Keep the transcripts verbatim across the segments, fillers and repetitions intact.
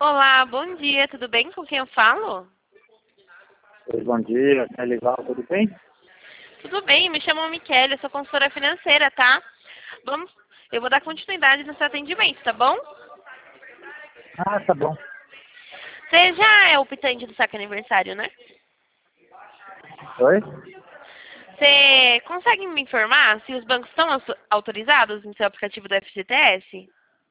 Olá, bom dia, tudo bem? Com quem eu falo? Oi, bom dia, é legal, tudo bem? Tudo bem, me chamo Michele, eu sou consultora financeira, tá? Vamos, eu vou dar continuidade no seu atendimento, tá bom? Ah, tá bom. Você já é o optante do saque aniversário, né? Oi? Você consegue me informar se os bancos estão auto- autorizados no seu aplicativo do F G T S?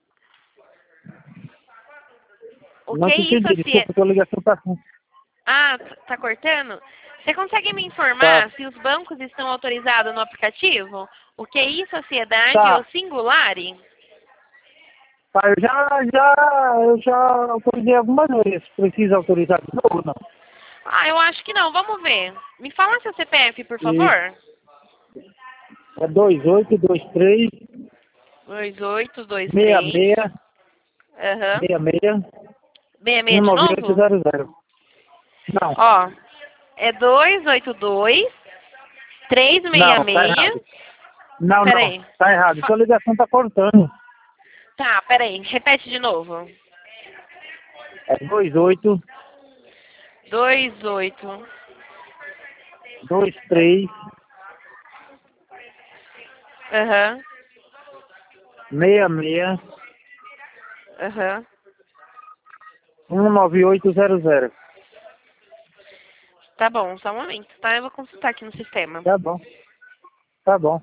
O Não que é te isso, entendi, se... desculpa, tua ligação tá assim. Ah, t- tá cortando? Você consegue me Tá, informar se os bancos estão autorizados no aplicativo? O que é isso, sociedade ou tá, singulare? tá, eu já, já, eu já autorizei algumas vezes, precisa autorizar de novo, não? Ah, eu acho que não. Vamos ver. Me fala seu C P F, por E favor. é dois oito dois três Dois oito dois seis três. seis Aham. seis seis Seis um seis de nove oito novo? zero zero. Não, Ó, é dois oito dois três seis não, tá seis. errado. Não, Pera não, aí. tá errado, Fa- tua ligação tá cortando. Tá, pera aí. Repete de novo. É dois oito Dois oito. dois três Aham. seis seis Aham. um nove oito zero zero. Tá bom, só um momento, tá? Eu vou consultar aqui no sistema. Tá bom, tá bom.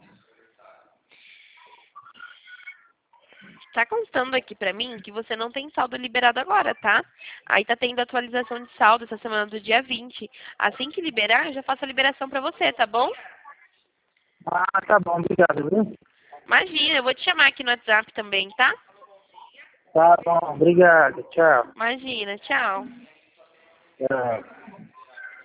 Tá constando aqui pra mim que você não tem saldo liberado agora, tá? Aí tá tendo atualização de saldo essa semana do dia vinte. Assim que liberar, eu já faço a liberação pra você, tá bom? Ah, tá bom, obrigado, viu? Imagina, eu vou te chamar aqui no WhatsApp também, tá? Tá bom, obrigado, tchau. Imagina, tchau. Tchau.